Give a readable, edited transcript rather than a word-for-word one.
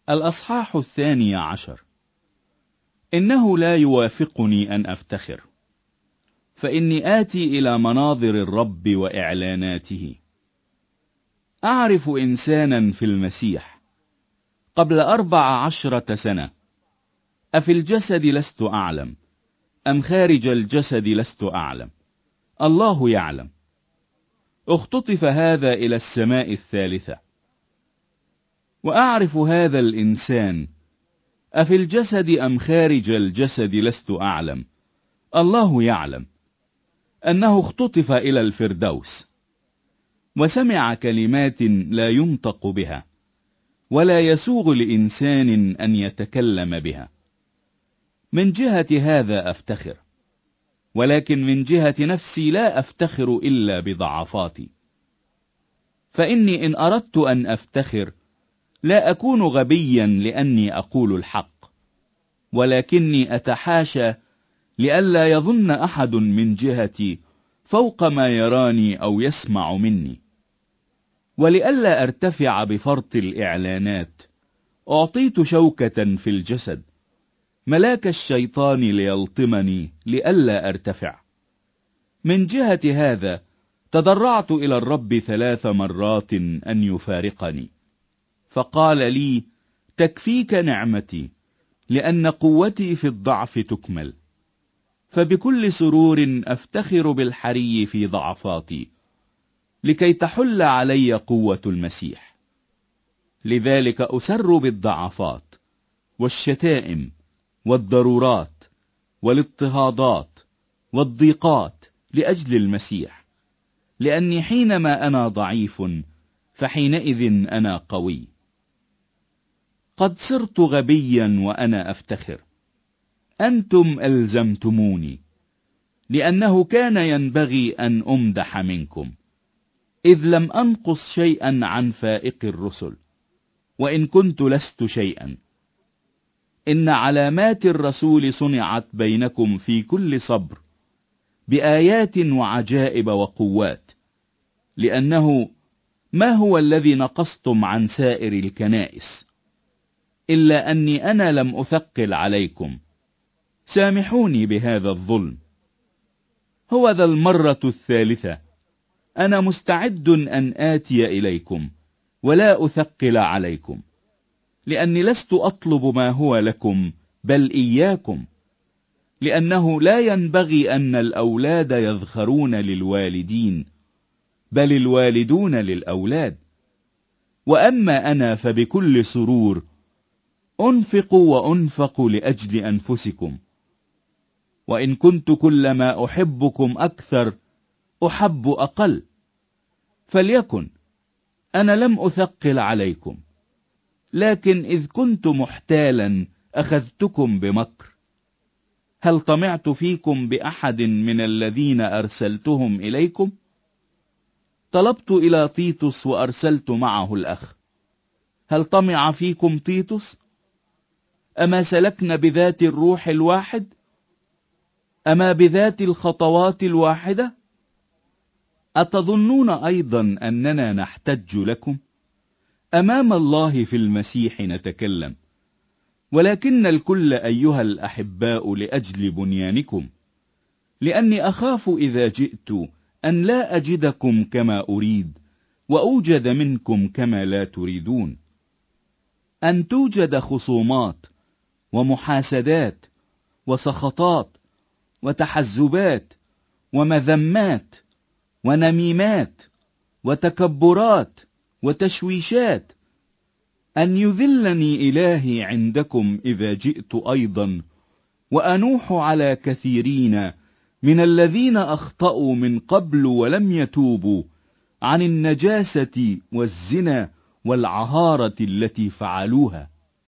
الأصحاح 12. إنه لا يوافقني أن أفتخر، فإني آتي إلى مناظر الرب وإعلاناته. أعرف إنسانا في المسيح قبل 14 سنة، أفي الجسد لست أعلم أم خارج الجسد لست أعلم، الله يعلم. اختطف هذا إلى السماء الثالثة. وأعرف هذا الإنسان أفي الجسد أم خارج الجسد لست أعلم، الله يعلم، أنه اختطف إلى الفردوس، وسمع كلمات لا ينطق بها، ولا يسوغ لإنسان أن يتكلم بها. من جهة هذا أفتخر، ولكن من جهة نفسي لا أفتخر إلا بضعفاتي. فإني إن أردت أن أفتخر لا أكون غبيا لأني أقول الحق، ولكني أتحاشى لئلا يظن أحد من جهتي فوق ما يراني أو يسمع مني. ولئلا أرتفع بفرط الإعلانات أعطيت شوكة في الجسد، ملاك الشيطان ليلطمني لئلا أرتفع. من جهة هذا تضرعت إلى الرب 3 مرات أن يفارقني، فقال لي: تكفيك نعمتي، لأن قوتي في الضعف تكمل. فبكل سرور أفتخر بالحري في ضعفاتي، لكي تحل علي قوة المسيح. لذلك أسر بالضعفات والشتائم والضرورات والاضطهادات والضيقات لأجل المسيح، لأني حينما أنا ضعيف فحينئذ أنا قوي. قد صرت غبيا وأنا أفتخر، أنتم ألزمتموني، لأنه كان ينبغي أن أمدح منكم، إذ لم أنقص شيئا عن فائق الرسل، وإن كنت لست شيئا. إن علامات الرسول صنعت بينكم في كل صبر، بآيات وعجائب وقوات، لأنه ما هو الذي نقصتم عن سائر الكنائس، إلا أني أنا لم أثقل عليكم. سامحوني بهذا الظلم. هو ذا المرة 3 أنا مستعد أن آتي إليكم ولا أثقل عليكم، لأني لست أطلب ما هو لكم بل إياكم، لأنه لا ينبغي أن الأولاد يذخرون للوالدين، بل الوالدون للأولاد. وأما أنا فبكل سرور أنفق وأنفق لأجل أنفسكم، وإن كنت كلما أحبكم أكثر أحب أقل. فليكن، أنا لم أثقل عليكم، لكن إذ كنت محتالا أخذتكم بمكر. هل طمعت فيكم بأحد من الذين أرسلتهم إليكم؟ طلبت إلى تيتوس وأرسلت معه الأخ. هل طمع فيكم تيتوس؟ أما سلكنا بذات الروح الواحد؟ أما بذات الخطوات الواحدة؟ أتظنون أيضا أننا نحتج لكم؟ أمام الله في المسيح نتكلم، ولكن الكل أيها الأحباء لأجل بنيانكم، لأني أخاف إذا جئت أن لا أجدكم كما أريد وأوجد منكم كما لا تريدون، أن توجد خصومات ومحاسدات وسخطات وتحزبات ومذمات ونميمات وتكبرات وتشويشات، أن يذلني إلهي عندكم إذا جئت أيضا، وأنوح على كثيرين من الذين أخطأوا من قبل ولم يتوبوا عن النجاسة والزنا والعهارة التي فعلوها.